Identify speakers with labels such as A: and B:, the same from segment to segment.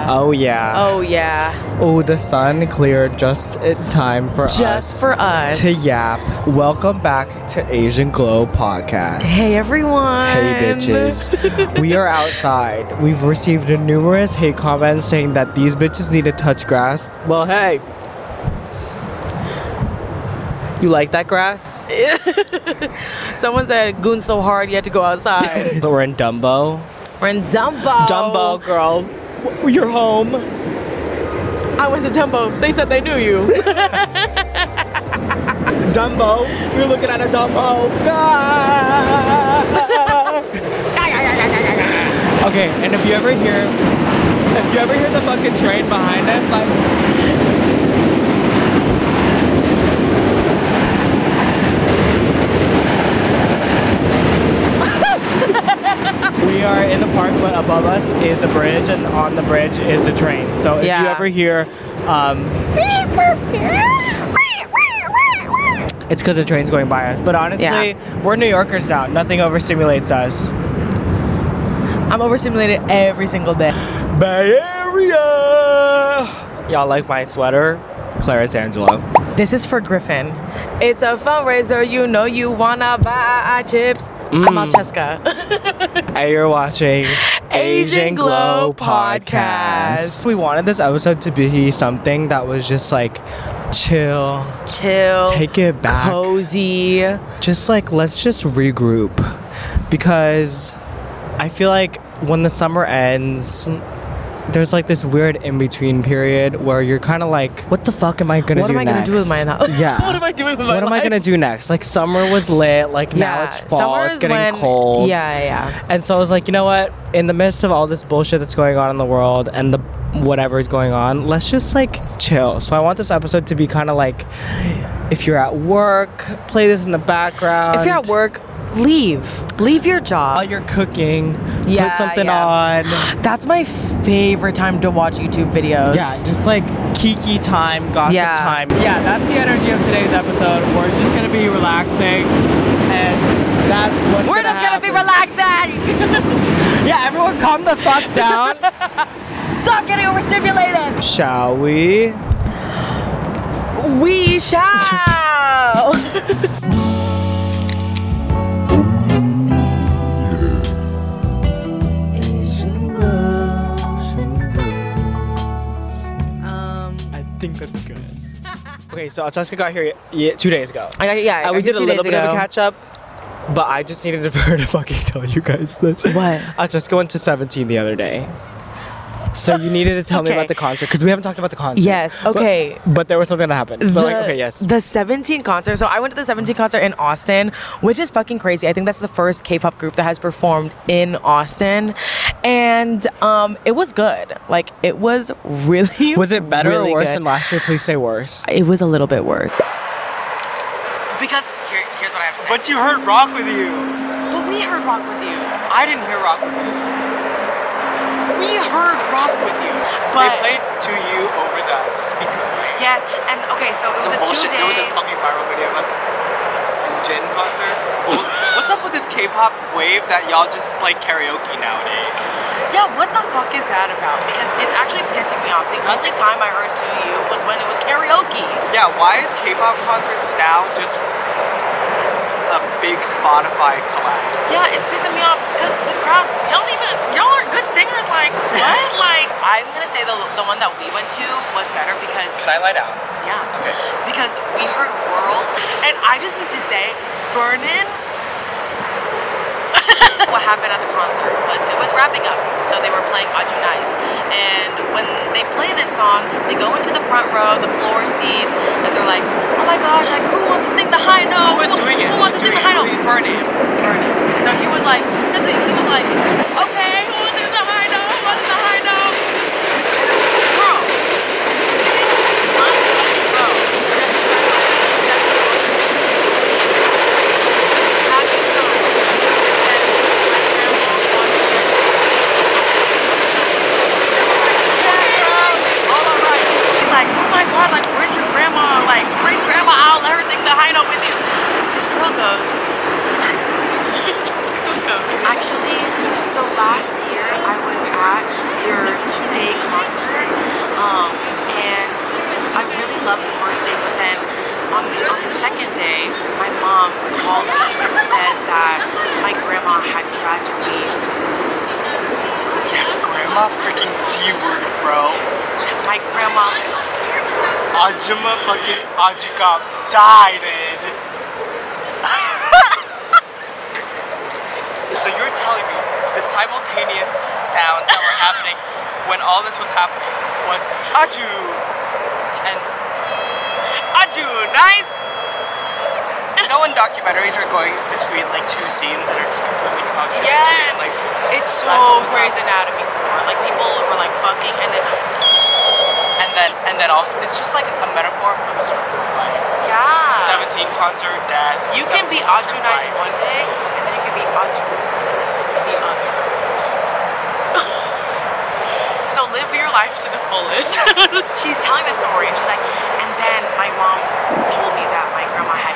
A: Oh, yeah.
B: Oh, yeah.
A: Oh, the sun cleared just in time for us.
B: Just for us.
A: To yap. Welcome back to Asian Glow Podcast.
B: Hey, everyone.
A: Hey, bitches. We are outside. We've received numerous hate comments saying that these bitches need to touch grass. Well, hey. You like that grass?
B: Someone said, goon so hard you had to go outside.
A: We're in Dumbo.
B: We're in Dumbo.
A: Dumbo, girl. You're home.
B: I went to Dumbo. They said they knew you.
A: Dumbo. You're looking at a Dumbo. Okay, and if you ever hear the fucking train behind us, like... We are in the park, but above us is a bridge, and on the bridge is the train. So if you ever hear, it's because the train's going by us. But honestly, we're New Yorkers now. Nothing overstimulates us.
B: I'm overstimulated every single day.
A: Bay Area! Y'all like my sweater? Clarence Angelo.
B: This is for Griffin. It's a fundraiser, you know you wanna buy chips. I'm Malcheska.
A: And you're watching
B: Asian Glow Podcast.
A: We wanted this episode to be something that was just like chill, take it back,
B: cozy.
A: Just like, let's just regroup. Because I feel like when the summer ends, there's like this weird in-between period where you're kind of like, what the fuck am I gonna do next?
B: What am I gonna do with my life?
A: Yeah.
B: What am I doing with my life?
A: What am I gonna do next? Like, summer was lit, like now it's fall, it's getting cold.
B: Yeah.
A: And so I was like, you know what? In the midst of all this bullshit that's going on in the world and the whatever is going on, let's just like chill. So I want this episode to be kind of like, if you're at work, play this in the background.
B: If you're at work, leave your job
A: while you're cooking, put something on.
B: That's my favorite time to watch YouTube videos.
A: Yeah, just like kiki time, gossip time. Yeah, that's the energy of today's episode. We're just gonna be relaxing, and that's what's
B: we're just gonna be relaxing.
A: Yeah, everyone calm the fuck down.
B: Stop getting overstimulated.
A: Shall we?
B: We shall.
A: I think that's good. Okay, so Alcheska got here 2 days ago.
B: And
A: we did a little bit of a catch up, but I just needed her to fucking tell you guys this.
B: What?
A: Alcheska went to 17 the other day. So you needed to tell me about the concert, because we haven't talked about the concert.
B: Yes, okay.
A: But there was something that happened.
B: The 17 concert. So I went to the 17 concert in Austin, which is fucking crazy. I think that's the first K-pop group that has performed in Austin. And it was good. Like, it was really
A: Was it better
B: really
A: or worse
B: good.
A: than last year? Please say worse.
B: It was a little bit worse. Because here's what I have to say.
A: But you heard Rock With You.
B: But we heard Rock With You.
A: I didn't hear Rock With You.
B: We heard Rock With You. But
A: they played To You over the speaker.
B: yes, and okay, so it was a
A: bullshit.
B: 2-day.
A: It was a fucking viral video of us from Jin concert. What's up with this K-pop wave that y'all just play karaoke nowadays?
B: Yeah, what the fuck is that about? Because it's actually pissing me off. The only time I heard To You was when it was karaoke.
A: Yeah, why is K-pop concerts now just a big Spotify collab?
B: Yeah, it's pissing me off because the crowd, y'all aren't good singers. Like, what? Like, I'm gonna say the one that we went to was better because
A: Skylight Out.
B: yeah,
A: Okay.
B: because we heard World, and I just need to say, Vernon. What happened at the concert was it was wrapping up, so they were playing Aju Nice, and when they play this song, they go into the front row, the floor seats, and they're like, oh my gosh, like, who wants to sing the high note?
A: Who is doing it?
B: Who wants to sing the high note? Vernon. So he was like, okay, who wants to sing the high note? Who wants the high note? And then there's this girl sitting in the front fucking row, dressed as like 7 has this song. He's like, oh my god, like, where's your grandma? Like, bring grandma out, let her sing the high note with you. This girl goes, actually, so last year I was at your 2-day concert
A: fucking D-worded, bro.
B: My grandma.
A: Ajuma fucking Ajukap died in. So you're telling me the simultaneous sounds that were happening when all this was happening was Aju and
B: Aju, nice.
A: you know when documentaries are going between like two scenes that are just completely contradictory?
B: Yes.
A: Like
B: It's so
A: That's what was
B: Grey's Anatomy core. Like people were like fucking
A: and then also it's just like a metaphor for the circle of life.
B: yeah.
A: 17 concert death.
B: You can be
A: 17
B: Aju
A: concert
B: nice
A: life.
B: one day, and then you can be Aju the other. So live your life to the fullest. She's telling the story, and she's like, and then my mom told me that my grandma had,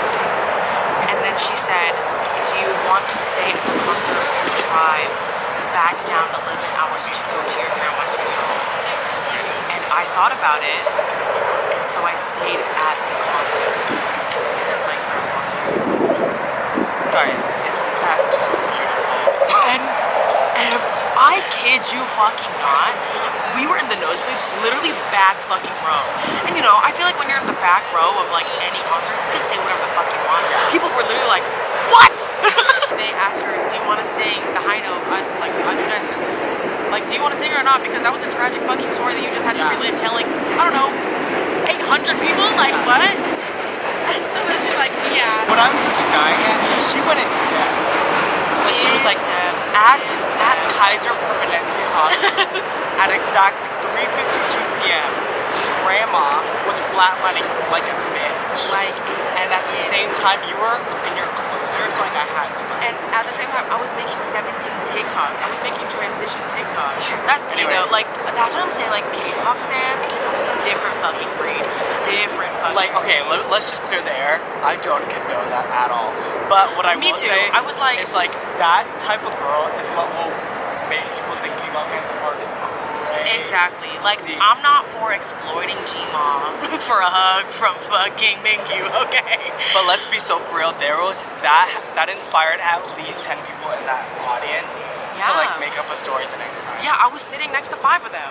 B: and then she said, do you want to stay at the concert or drive back down 11 hours to go to your grandma's funeral? And I thought about it, and so I stayed at the concert and missed my grandma's funeral.
A: Guys, isn't that just beautiful?
B: And if I kid you fucking not, we were in the nosebleeds, literally back fucking row. And you know, I feel like when you're in the back row of like any concert, you can say whatever the fuck you want. People were literally like, what? They asked her, do you want to sing the high note, like Aju Nice? Because, like, do you want to sing it or not? Because that was a tragic fucking story that you just had to relive telling, I don't know, 800 people? Like, what? And so then she's like, yeah.
A: What I'm fucking dying at is she went in debt. Like she was like at Kaiser Permanente Hospital at exactly 3:52 p.m. Grandma was flatlining like a bitch.
B: Like,
A: And at the same time, you were in your closer, so like I had to.
B: and at the same time, I was making 17 TikToks. I was making transition TikToks. That's T though.
A: Anyways.
B: Like, that's what I'm saying. Like, K-pop stands, different fucking breed. Different fucking
A: Like, okay, let's just clear the air. I don't condone that at all. But what I
B: Me
A: will
B: too.
A: say
B: I was like-
A: is like that type of girl is what will make people think you love Fantasy Park.
B: Exactly. Like,
A: See.
B: I'm not for exploiting G-Mom for a hug from fucking Mingyu, okay?
A: But let's be so for real. There was that inspired at least 10 people in that audience to like
B: Yeah.
A: make up a story the next time.
B: Yeah, I was sitting next to 5 of them.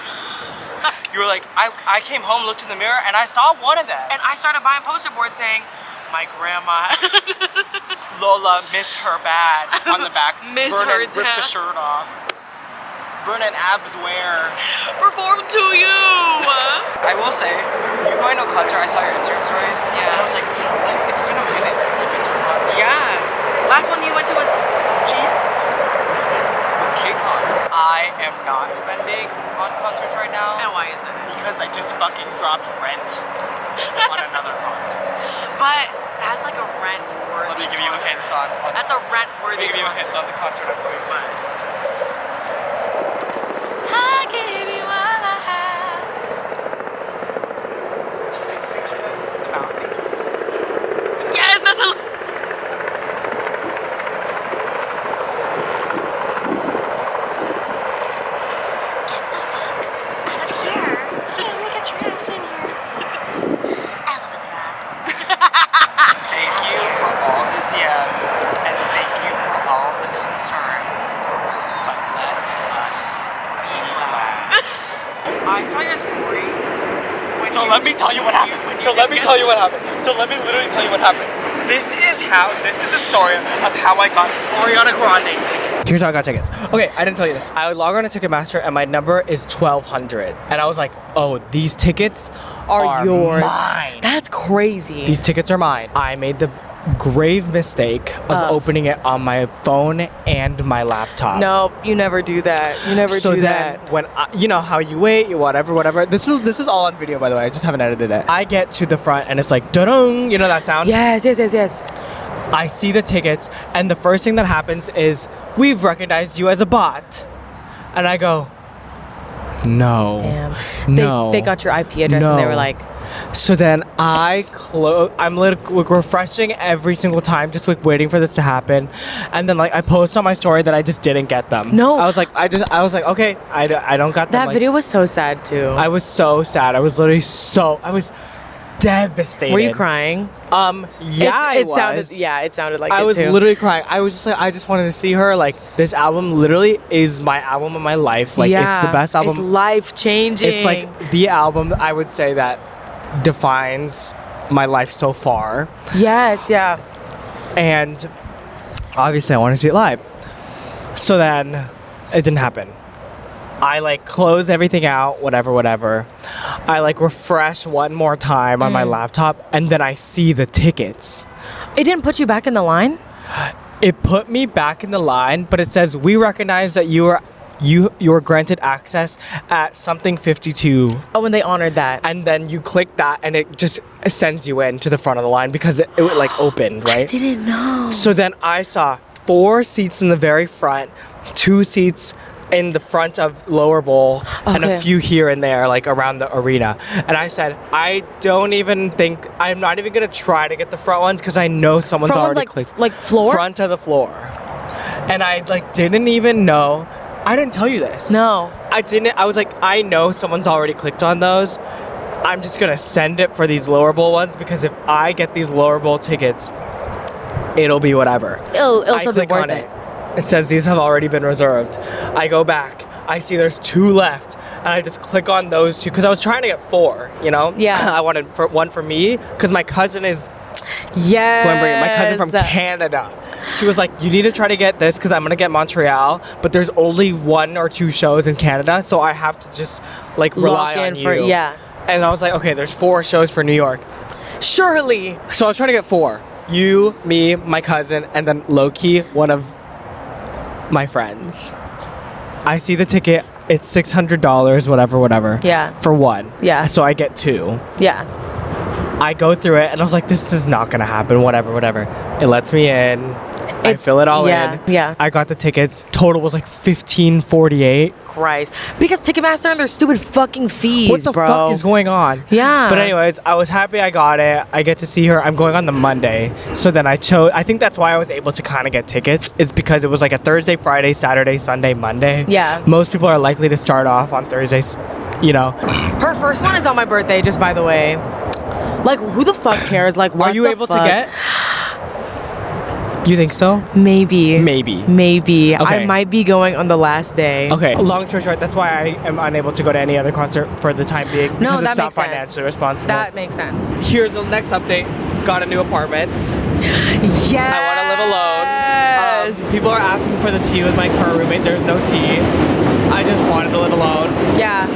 A: You were like, I came home, looked in the mirror, and I saw one of them.
B: And I started buying poster boards saying, my grandma.
A: Lola, miss her bad on the back.
B: Miss
A: Vernon
B: her
A: ripped the
B: dad.
A: shirt off. Vernon abs wear.
B: Perform to you.
A: I will say, you going to a concert, I saw your Instagram stories,
B: Yeah.
A: and I was like, you know what? It's been a minute since I've been to a concert.
B: Yeah. Last one you went to was Jin?
A: It was KCON. I am not spending on concerts right now
B: And why is that?
A: because I just fucking dropped rent on another concert.
B: But that's like a rent worthy.
A: Let me give you a hint on.
B: That's a rent
A: Let
B: worthy.
A: me give you a hint on the concert I'm going to.
B: I gave you all I have.
A: It's your fixation, the mouth thing.
B: Yes, that's a. Get the fuck out of here. Yeah, we get your ass in here. Elizabeth Rap.
A: Thank you for all the DMs and thank you for all the concerns. But let us be glad.
B: I saw your story.
A: So let me tell you what happened. So let me tell you what happened. So let me literally tell you what happened. This is the story of how I got Ariana Grande tickets. Here's how I got tickets. Okay, I didn't tell you this. I would log on to Ticketmaster and my number is 1200. And I was like, oh, these tickets are
B: yours.
A: mine.
B: That's crazy.
A: These tickets are mine. I made the grave mistake of opening it on my phone and my laptop.
B: No, you never do that. You never
A: So
B: do
A: then,
B: that.
A: when you know how you wait, you whatever. This is all on video, by the way. I just haven't edited it. I get to the front and it's like, da-dung, you know that sound?
B: Yes.
A: I see the tickets, and the first thing that happens is, we've recognized you as a bot. And I go, no.
B: Damn.
A: No.
B: They got your IP address and they were
A: No.
B: like,
A: So then I'm like refreshing every single time, just like waiting for this to happen, and then like I post on my story that I just didn't get them.
B: No.
A: I was like, okay, I don't got them.
B: that
A: Like,
B: video was so sad too.
A: I was so sad. I was literally devastated.
B: Were you crying?
A: Yeah,
B: it sounded like
A: I
B: it
A: was
B: too.
A: literally crying. I was just like, I just wanted to see her. Like, this album literally is my album of my life. Like, it's the best album.
B: It's life changing.
A: It's like the album I would say that defines my life so far.
B: Yes, yeah.
A: And obviously I want to see it live. So then it didn't happen. I like close everything out, whatever. I like refresh one more time on my laptop, and then I see the tickets.
B: It didn't put you back in the line?
A: It put me back in the line, but it says we recognize that you were granted access at something 52.
B: Oh, when they honored that.
A: And then you click that, and it just sends you in to the front of the line because it like opened, right?
B: I didn't know.
A: So then I saw 4 seats in the very front, 2 seats in the front of lower bowl, and a few here and there, like around the arena. And I said, I'm not even gonna try to get the front ones because I know someone's already clicked.
B: Like floor?
A: Front of the floor. And I like didn't even know. I didn't tell you this.
B: No.
A: I didn't. I was like, I know someone's already clicked on those. I'm just gonna send it for these lower bowl ones because if I get these lower bowl tickets, it'll be whatever.
B: It'll still be
A: click
B: worth
A: on
B: it.
A: It says these have already been reserved. I go back. I see there's 2 left, and I just click on those 2 because I was trying to get 4. You know?
B: Yeah.
A: I wanted one for me because my cousin is.
B: Yes.
A: My cousin from Canada. She was like, you need to try to get this because I'm gonna get Montreal, but there's only 1 or 2 shows in Canada, so I have to just like rely on you. And I was like, okay, there's 4 shows for New York.
B: Surely.
A: So I was trying to get 4. You, me, my cousin, and then low-key, one of my friends. I see the ticket. It's $600, whatever.
B: Yeah.
A: For 1.
B: Yeah.
A: So I get 2.
B: Yeah.
A: I go through it, and I was like, this is not gonna happen. Whatever. It lets me in. I fill it all in.
B: Yeah.
A: I got the tickets. Total was like $15.48.
B: Christ. Because Ticketmaster and their stupid fucking fees,
A: What the fuck is going on?
B: Yeah.
A: But anyways, I was happy I got it. I get to see her. I'm going on the Monday. So then I think that's why I was able to kind of get tickets, is because it was like a Thursday, Friday, Saturday, Sunday, Monday.
B: Yeah.
A: Most people are likely to start off on Thursdays, you know.
B: Her first one is on my birthday, just by the way. Like, who the fuck cares? Like, what
A: Are you able to get? You think so?
B: Maybe.
A: Okay.
B: I might be going on the last day.
A: Okay. Long story short, that's why I am unable to go to any other concert for the time being.
B: No,
A: because
B: that
A: it's not
B: makes sense.
A: financially responsible.
B: That makes sense.
A: Here's the next update. Got a new apartment.
B: Yes.
A: I want to live alone. People are asking for the tea with my current roommate. There's no tea. I just wanted to live alone.
B: Yeah.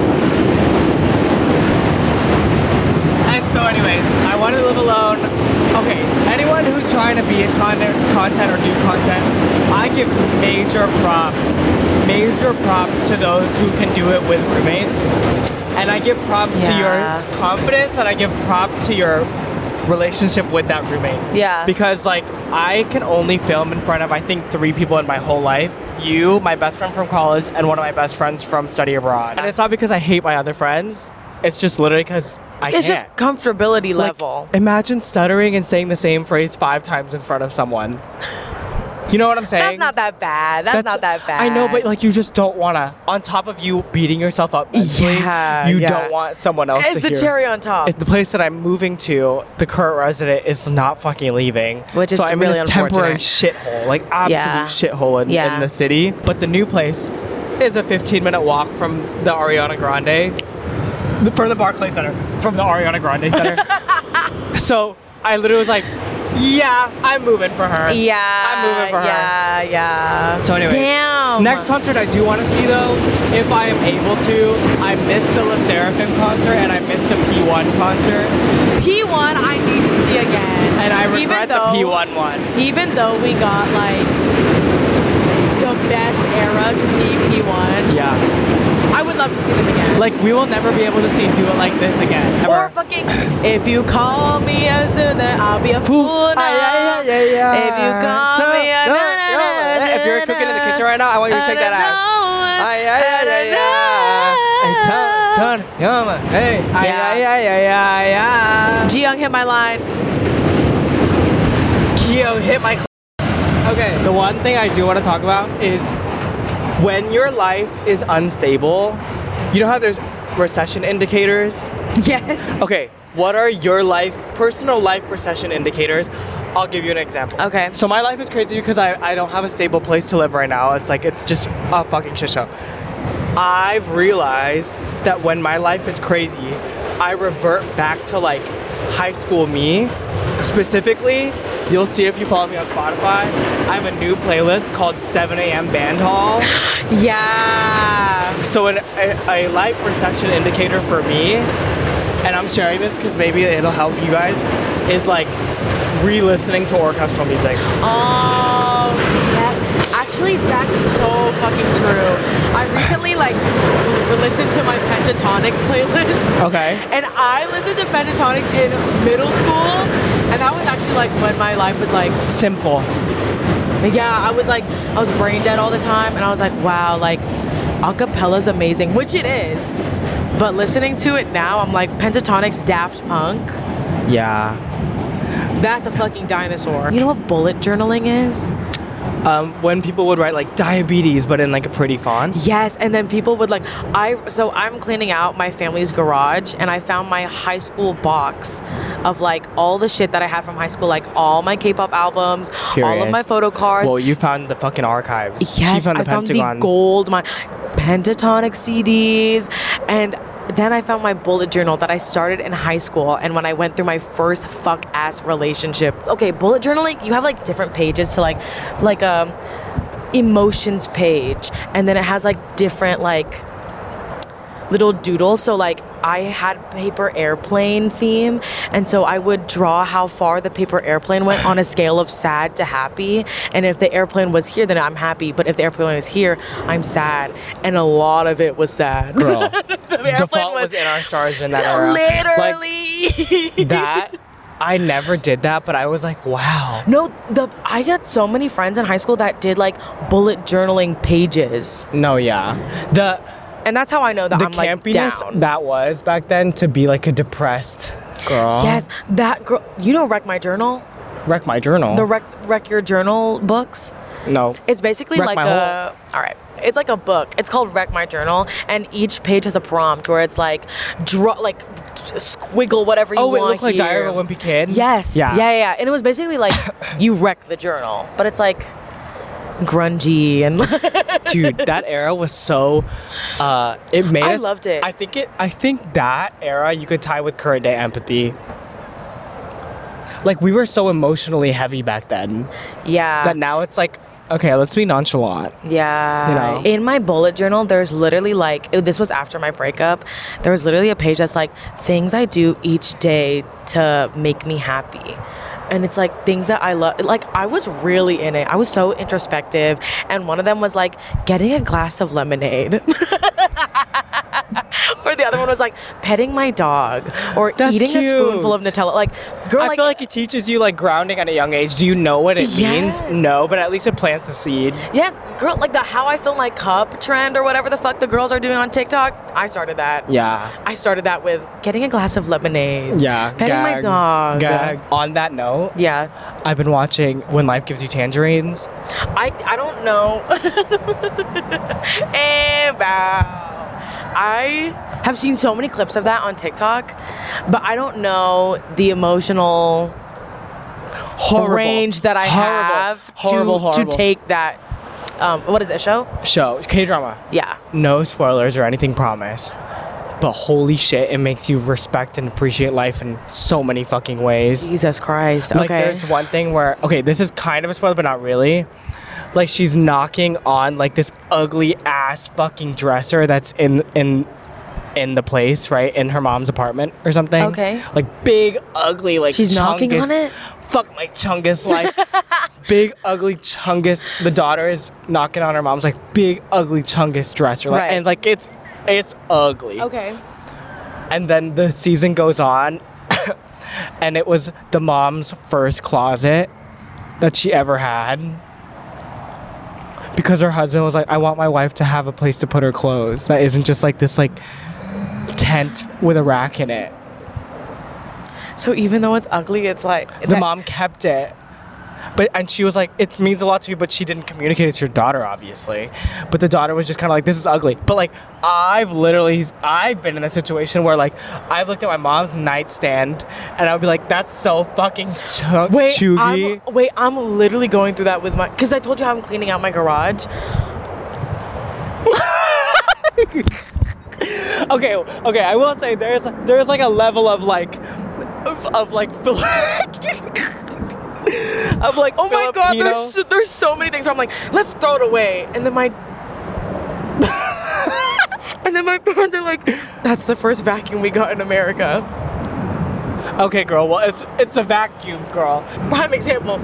A: And so anyways, I wanted to live alone. Okay, anyone who's trying to be in content or do content, I give major props to those who can do it with roommates. And I give props to your confidence, and I give props to your relationship with that roommate.
B: Yeah.
A: Because like I can only film in front of I think 3 people in my whole life. You, my best friend from college, and one of my best friends from study abroad. And it's not because I hate my other friends. It's just literally because
B: it's just comfortability
A: like,
B: level.
A: Imagine stuttering and saying the same phrase 5 times in front of someone. You know what I'm saying?
B: That's not that bad. That's not that bad.
A: I know, but like you just don't want to. On top of you beating yourself up mentally, you don't want someone else to hear.
B: It's the cherry on top.
A: The place that I'm moving to, the current resident is not fucking leaving.
B: Which is
A: so I'm
B: really
A: in this temporary shithole, like absolute shithole in the city. But the new place is a 15-minute walk from the Ariana Grande. From the Barclays Center. From the Ariana Grande Center. So I literally was like, yeah, I'm moving for her.
B: Yeah.
A: I'm moving for her.
B: Yeah.
A: So anyways.
B: Damn.
A: Next concert I do want to see though, if I am able to, I missed the La Seraphim concert and I missed the P1 concert.
B: P1 I need to see again.
A: And I regret the P1 one.
B: Even though we got like the best era to see P1.
A: Yeah.
B: I would love to see them again.
A: Like, we will never be able to see Do It Like This again. Ever.
B: Or fucking, if you call me a student, I'll be a fool now.
A: If you
B: call me a
A: if you're cooking in the kitchen right now, I want you to shake that ass.
B: Jiyoung hit my line.
A: Kyo hit my. Okay, the one thing I do want to talk about is when your life is unstable, you know how there's recession indicators?
B: Yes.
A: Okay, what are your personal life recession indicators? I'll give you an example.
B: Okay.
A: So my life is crazy because I don't have a stable place to live right now. It's just a fucking shit show. I've realized that when my life is crazy, I revert back to like high school me. Specifically, you'll see if you follow me on Spotify, I have a new playlist called 7 a.m. Band Hall.
B: Yeah.
A: So a life recession indicator for me, and I'm sharing this because maybe it'll help you guys, is like re-listening to orchestral music.
B: Oh, yes. Actually, that's so fucking true. I recently listened to my Pentatonics playlist.
A: Okay.
B: And I listened to Pentatonics in middle school, and that was actually like when my life was like
A: Simple.
B: yeah, I was brain dead all the time, and I was like, wow, like acapella's amazing, which it is. But listening to it now, I'm like, Pentatonics, Daft Punk,
A: Yeah.
B: that's a fucking dinosaur. You know what bullet journaling is?
A: When people would write like diabetes, but in like a pretty font.
B: Yes, and then people would so I'm cleaning out my family's garage, and I found my high school box of like all the shit that I had from high school, like all my K-pop albums, all
A: Period.
B: of my photo cards.
A: Well, you found the fucking archives.
B: Yes,
A: She found the
B: I found
A: Pentagon.
B: the gold, my Pentatonic CDs, and then I found my bullet journal that I started in high school, and when I went through my first fuck-ass relationship. Okay, bullet journaling, you have like different pages to like emotions page, and then it has like different like little doodles. So like I had paper airplane theme, and so I would draw how far the paper airplane went on a scale of sad to happy, and if the airplane was here, then I'm happy, but if the airplane was here, I'm sad, and a lot of it was sad.
A: Girl.
B: The airplane
A: Default was in our stars in that era.
B: literally
A: Like, that, I never did that, but I was like, wow.
B: No, I got so many friends in high school that did like bullet journaling pages,
A: No, yeah.
B: and that's how I know that
A: The
B: I'm like
A: campiness
B: down.
A: that was back then to be like a depressed girl.
B: Yes, that girl. You know, Wreck My Journal.
A: Wreck My Journal.
B: The Wreck Your Journal books.
A: No.
B: It's basically
A: Wreck
B: like
A: My
B: all right. It's like a book. It's called Wreck My Journal, and each page has a prompt where it's like squiggle whatever you
A: Oh,
B: want.
A: it looked like
B: here.
A: Diary of a Wimpy Kid?
B: Yes.
A: Yeah.
B: Yeah. And it was basically like you wreck the journal, but it's like grungy and
A: Dude, that era was so it made
B: I
A: us
B: loved it.
A: I think that era you could tie with current day empathy. Like we were so emotionally heavy back then
B: yeah.
A: that now it's like, okay, let's be nonchalant.
B: Yeah.
A: You know?
B: In my bullet journal, there's literally this was after my breakup. There was literally a page that's like things I do each day to make me happy. And it's like things that I love. Like I was really in it. I was so introspective. And one of them was like getting a glass of lemonade. Or the other one was like petting my dog or
A: That's
B: eating a
A: cute.
B: spoonful of Nutella. Like, girl,
A: I feel like it teaches you like grounding at a young age. Do you know what it
B: Yes.
A: means? No, but at least it plants the seed.
B: yes, girl, like the how I fill my cup trend or whatever the fuck the girls are doing on TikTok. I started that.
A: Yeah.
B: I started that with getting a glass of lemonade.
A: Yeah.
B: Petting my dog.
A: Gag. On that note,
B: Yeah.
A: I've been watching When Life Gives You Tangerines.
B: I don't know. I have seen so many clips of that on TikTok, but I don't know the emotional
A: Horrible.
B: range that I have
A: Horrible.
B: to take that. What is it, show?
A: Show. K-drama.
B: Yeah.
A: No spoilers or anything, promise. But holy shit, it makes you respect and appreciate life in so many fucking ways.
B: Jesus Christ. Okay.
A: Like there's one thing where, okay, this is kind of a spoiler, but not really. Like she's knocking on like this ugly ass fucking dresser that's in the place, right? In her mom's apartment or something.
B: Okay.
A: Like big, ugly, like
B: She's knocking on
A: Chungus-
B: it?
A: Fuck my Chungus, like big, ugly Chungus. The daughter is knocking on her mom's like big, ugly Chungus dresser. Like,
B: Right.
A: And like it's ugly.
B: Okay.
A: And then the season goes on, and it was the mom's first closet that she ever had. Because her husband was like, I want my wife to have a place to put her clothes that isn't just like this like tent with a rack in it.
B: So even though it's ugly, it's like
A: The mom kept it. And she was like, it means a lot to me, but she didn't communicate it to her daughter, obviously. But the daughter was just kind of like, this is ugly. But like, I've been in a situation where like, I've looked at my mom's nightstand and I'll be like, that's so fucking chuggy.
B: I'm literally going through that with my, because I told you how I'm cleaning out my garage.
A: Okay, I will say there's like a level of like of like of like
B: Oh my God,
A: Filipino.
B: there's so many things where I'm like, let's throw it away. And then my parents are like, that's the first vacuum we got in America.
A: Okay, girl, well it's a vacuum, girl.
B: Prime example.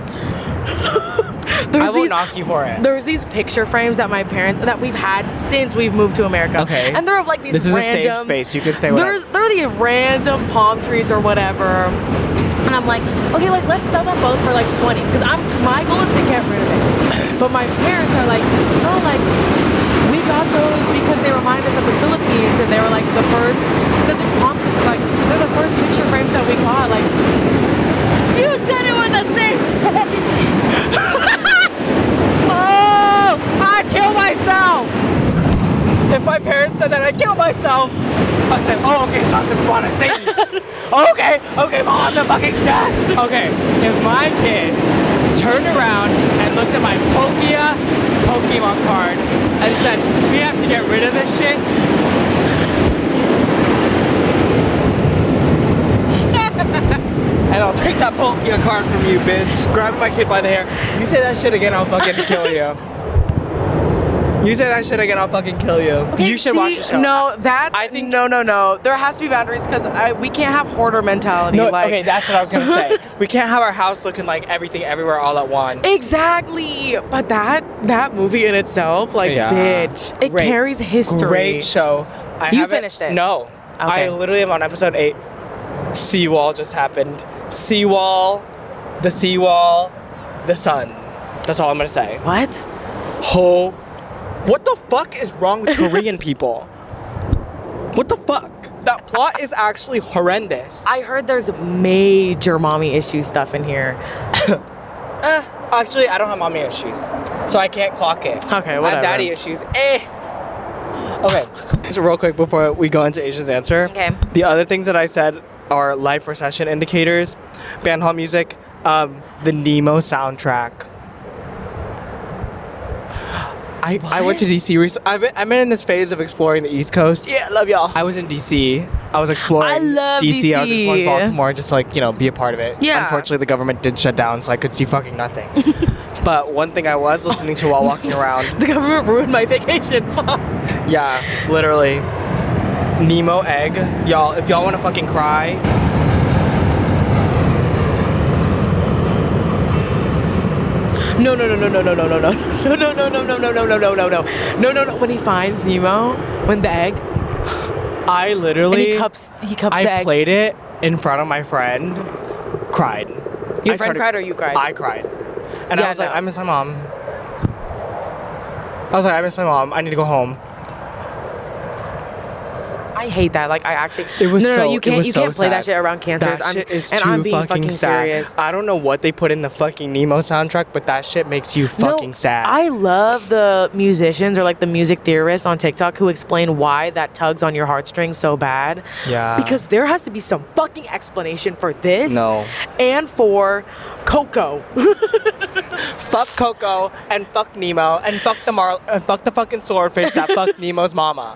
A: I won't knock you for it.
B: There's these picture frames that we've had since we've moved to America.
A: Okay.
B: And they're of like these
A: This is
B: random,
A: a safe space. You can say whatever.
B: They're the random palm trees or whatever. And I'm like, okay, like let's sell them both for like 20. Because my goal is to get rid of it. But my parents are like, no, like we got those because they remind us of the Philippines and they were like the first, because it's palm trees, like they're the first picture frames that we got. Like, you said it was a safe space.
A: Oh, I'd kill myself. If my parents said that, I'd kill myself. I said, oh, okay, so I'm the spawn of Satan. okay, Mom, I'm the fucking dead. Okay, if my kid turned around and looked at my Pokemon card and said, we have to get rid of this shit. And I'll take that Pokemon card from you, bitch. Grabbing my kid by the hair. You say that shit again, I'll fucking kill you. You say that shit again, I'll fucking kill you.
B: Okay,
A: you should watch the show.
B: No,
A: I think
B: no. There has to be boundaries because we can't have hoarder mentality.
A: No,
B: like,
A: okay, that's what I was gonna say. We can't have our house looking like everything everywhere all at once.
B: Exactly. But that movie in itself, like,
A: Yeah.
B: bitch, it
A: Great.
B: carries history.
A: Great show.
B: You finished it?
A: No.
B: Okay.
A: I literally am on episode 8. Seawall just happened. Seawall, the sun. That's all I'm gonna say.
B: What?
A: What the fuck is wrong with Korean people? What the fuck? That plot is actually horrendous.
B: I heard there's major mommy issue stuff in here.
A: Actually, I don't have mommy issues, so I can't clock it.
B: Okay,
A: I
B: whatever.
A: have daddy issues. Okay, so real quick before we go into Asian's answer.
B: Okay.
A: The other things that I said are life recession indicators, band hall music, the Nemo soundtrack. I went to DC recently. I've been in this phase of exploring the East Coast.
B: Yeah, love y'all.
A: I was in DC. I was exploring
B: I love
A: DC. I was exploring
B: DC.
A: Baltimore, just like, be a part of it.
B: Yeah.
A: Unfortunately, the government did shut down, so I could see fucking nothing. But one thing I was listening to while walking around.
B: The government ruined my vacation.
A: Yeah, literally. Nemo egg. Y'all, if y'all want to fucking cry.
B: No. When he finds Nemo, when the egg,
A: I literally.
B: and he cups the
A: I
B: egg.
A: played it in front of my friend. Cried.
B: Your friend cried or you cried?
A: I cried. And I
B: Yeah,
A: was like,
B: no.
A: I miss my mom. I need to go home.
B: I hate that. Like, I actually.
A: It was
B: no,
A: so.
B: you can't.
A: it was
B: You
A: so
B: can't play that
A: sad.
B: shit around cancers.
A: That shit is
B: and
A: too
B: I'm being fucking
A: sad.
B: serious.
A: I don't know what they put in the fucking Nemo soundtrack, but that shit makes you fucking sad.
B: I love the musicians or like the music theorists on TikTok who explain why that tugs on your heartstrings so bad.
A: Yeah.
B: Because there has to be some fucking explanation for this.
A: No.
B: And for Coco.
A: Fuck Coco and fuck Nemo and fuck the fucking swordfish that fucked Nemo's mama.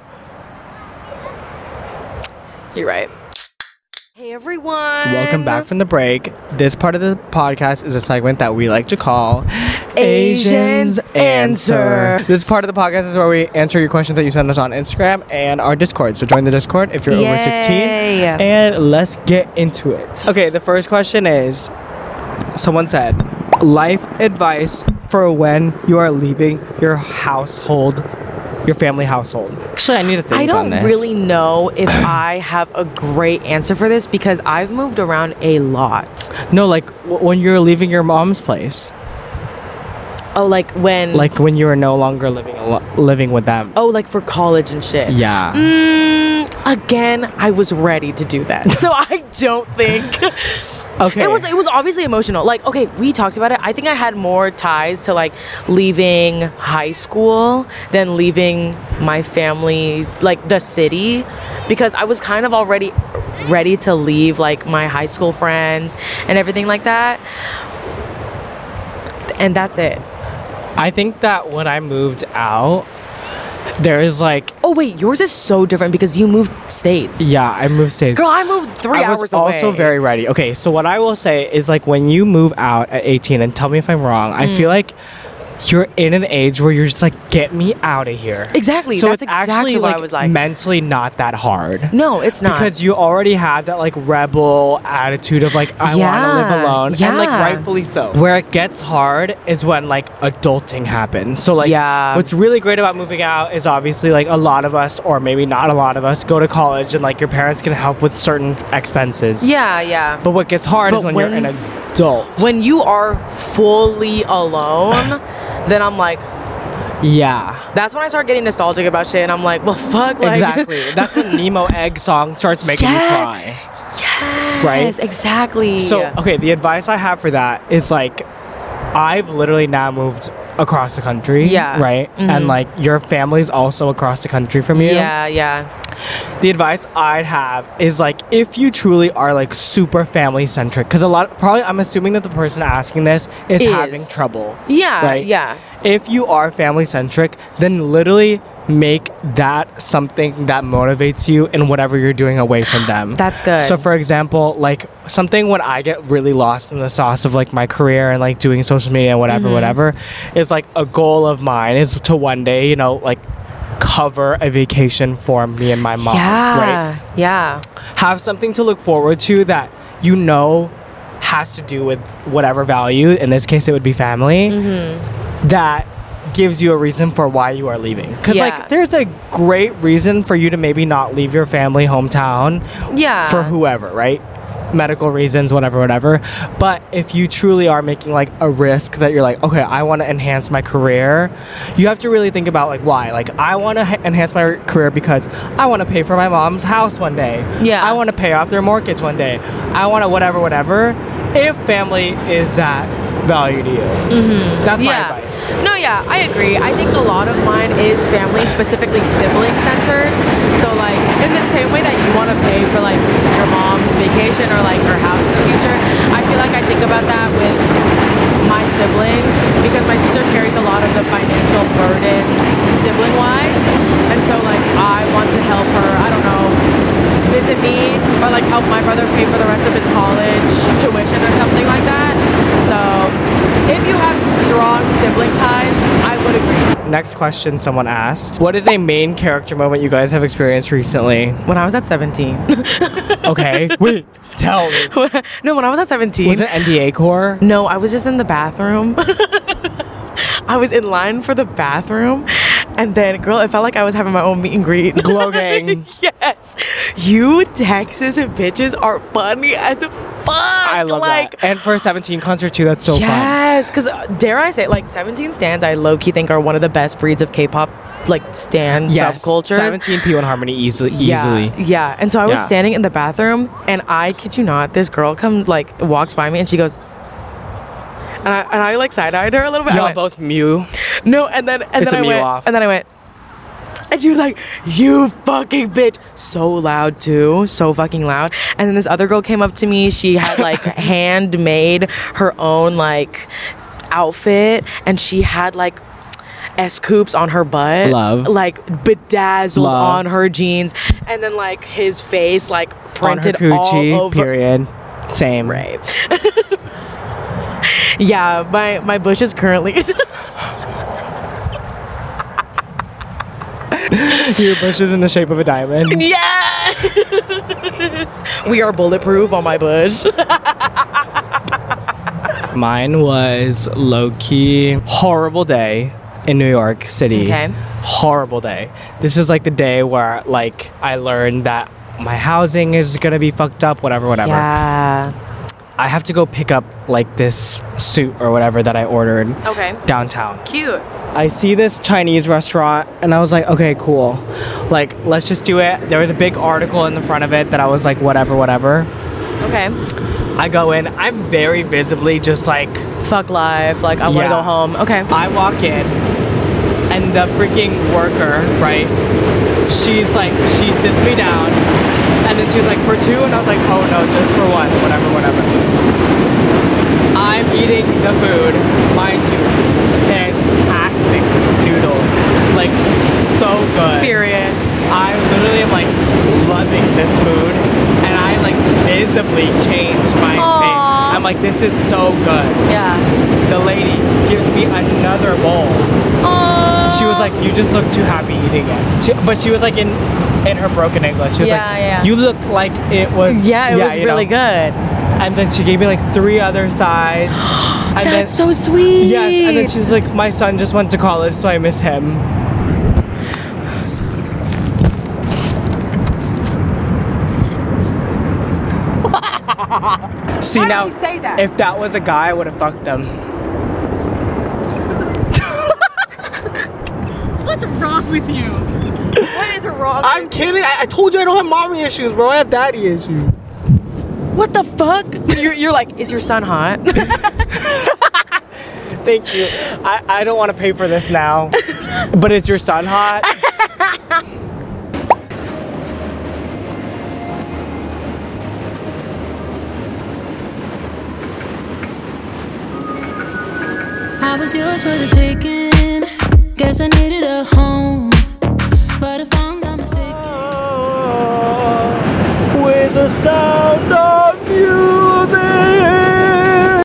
B: You're right. Hey everyone.
A: Welcome back from the break. This part of the podcast is a segment that we like to call
B: Asians Answer.
A: This part of the podcast is where we answer your questions that you send us on Instagram and our Discord. So join the Discord if you're over 16.
B: Yay.
A: And let's get into it. Okay, the first question is, someone said, life advice for when you are leaving your household, your family household. Actually, I need to think
B: I
A: on
B: don't
A: this.
B: really know if I have a great answer for this because I've moved around a lot.
A: No, like when you're leaving your mom's place.
B: Oh, like when
A: Like when you were no longer living with them.
B: Oh, like for college and shit.
A: Yeah.
B: again, I was ready to do that. So I don't think
A: Okay.
B: it was obviously emotional. Like, okay, we talked about it. I think I had more ties to like leaving high school than leaving my family, like the city, because I was kind of already ready to leave like my high school friends and everything like that. And that's it.
A: I think that when I moved out, there is like,
B: Oh wait, yours is so different because you moved states.
A: yeah, I moved states.
B: Girl, I moved 3
A: I
B: hours
A: was
B: away.
A: also very ready. Okay, so what I will say is like when you move out at 18, and tell me if I'm wrong, I feel like you're in an age where you're just like, get me out of here.
B: Exactly.
A: So
B: That's
A: it's
B: exactly
A: actually
B: what
A: like,
B: I was like.
A: mentally not that hard.
B: No, it's not.
A: Because you already have that like rebel attitude of like, I want to live
B: Yeah,
A: alone. And like
B: yeah.
A: rightfully so. Where it gets hard is when like adulting happens. So like
B: Yeah.
A: what's really great about moving out is obviously like a lot of us, or maybe not a lot of us, go to college and like your parents can help with certain expenses.
B: yeah, yeah.
A: But what gets hard
B: But
A: is when you're an adult.
B: When you are fully alone, then I'm like,
A: Yeah.
B: that's when I start getting nostalgic about shit, and I'm like, well, fuck, like,
A: Exactly. That's when Nemo Egg song starts making you
B: Yes.
A: cry.
B: yes,
A: Right?
B: exactly.
A: So, okay, the advice I have for that is like, I've literally now moved across the country.
B: Yeah.
A: Right? And like, your family's also across the country from you.
B: yeah, yeah,
A: The advice I'd have is like, if you truly are like super family centric, because probably I'm assuming that the person asking this is having trouble.
B: yeah,
A: Right?
B: yeah.
A: If you are family centric, then literally make that something that motivates you in whatever you're doing away from them.
B: That's good.
A: So for example, like something when I get really lost in the sauce of like my career and like doing social media and
B: Mm-hmm.
A: whatever, is like a goal of mine is to one day, like cover a vacation for me and my mom.
B: yeah,
A: Right?
B: yeah,
A: Have something to look forward to that has to do with whatever value. In this case, it would be family. That gives you a reason for why you are leaving. Because
B: Yeah.
A: like, there's a great reason for you to maybe not leave your family hometown
B: yeah.
A: for whoever, right? Medical reasons, whatever. But if you truly are making like a risk that you're like, okay, I want to enhance my career, you have to really think about like why. Like, I want to enhance my career because I want to pay for my mom's house one day.
B: Yeah.
A: I want to pay off their mortgage one day. I want to whatever. If family is that value to you, that's my
B: Yeah.
A: advice.
B: No, yeah, I agree. I think a lot of mine is family, specifically sibling centered. So like in the same way that you want to pay for like your mom's vacation or like her house in the future, I feel like I think about that with my siblings because my sister carries a lot of the financial burden sibling wise. And so like I want to help her, I don't know, visit me or like help my brother pay for the rest of his college tuition or something like that. So if you have strong sibling ties, I would agree.
A: Next question someone asked, what is a main character moment you guys have experienced recently?
B: When I was at 17.
A: Okay. Wait, tell me.
B: No, when I was at 17.
A: Was it NDA core?
B: No, I was just in the bathroom. I was in line for the bathroom, and then, girl, it felt like I was having my own meet and greet.
A: Glow gang.
B: Yes. You Texas bitches are funny as fuck.
A: I love
B: like,
A: that. And for a 17 concert too, that's so fun.
B: yes, because dare I say, like 17 stands, I low-key think are one of the best breeds of K-pop, like stan
A: Yes,
B: subcultures.
A: 17 P1 Harmony easily.
B: Yeah. And so I was
A: Yeah.
B: standing in the bathroom, and I kid you not, this girl walks by me, and she goes, and I like side-eyed her a little bit. I
A: Y'all
B: went,
A: both Mew.
B: no, and then
A: It's a
B: I
A: Mew
B: went,
A: off.
B: and then I went, and she was like, "You fucking bitch!" So loud too, so fucking loud. And then this other girl came up to me. She had like handmade her own like outfit, and she had like S-coops on her butt,
A: Love.
B: like bedazzled
A: Love.
B: on her jeans, and then like his face like
A: On her
B: printed all
A: coochie,
B: over.
A: period. Same.
B: Right. Yeah, my bush is currently.
A: Your bush is in the shape of a diamond.
B: Yes! We are bulletproof on my bush.
A: Mine was low-key horrible day in New York City.
B: Okay.
A: Horrible day. This is like the day where like I learned that my housing is gonna be fucked up, whatever.
B: Yeah.
A: I have to go pick up like this suit or whatever that I ordered
B: Okay.
A: downtown.
B: Cute.
A: I see this Chinese restaurant and I was like, okay, cool. Like, let's just do it. There was a big article in the front of it that I was like, whatever.
B: Okay.
A: I go in, I'm very visibly just like,
B: Fuck life. Like, I want to
A: Yeah.
B: go home. Okay.
A: I walk in and the freaking worker, right? She sits me down and then she's like, for two? And I was like, oh no, just for one, whatever. I'm eating the food, mind you, fantastic noodles, like so good.
B: Period.
A: I literally am like loving this food and I like visibly changed my face. I'm like, this is so good.
B: Yeah.
A: The lady gives me another bowl.
B: Aww.
A: She was like, you just look too happy eating it. But she was like in her broken English. She was
B: Yeah.
A: you look like it was.
B: Yeah, it was
A: you
B: really
A: know.
B: good.
A: And then she gave me like 3 other sides. And
B: That's so sweet.
A: Yes, and then she's like, my son just went to college, so I miss him. See,
B: Why did
A: now,
B: you say that?
A: if that was a guy, I would have fucked them.
B: What's wrong with you? What is wrong
A: I'm kidding. I told you I don't have mommy issues, bro. I have daddy issues.
B: What the fuck? You're like, is your son hot?
A: Thank you. I don't want to pay for this now. But is your son hot?
C: I was yours for the taking. Guess I needed a home.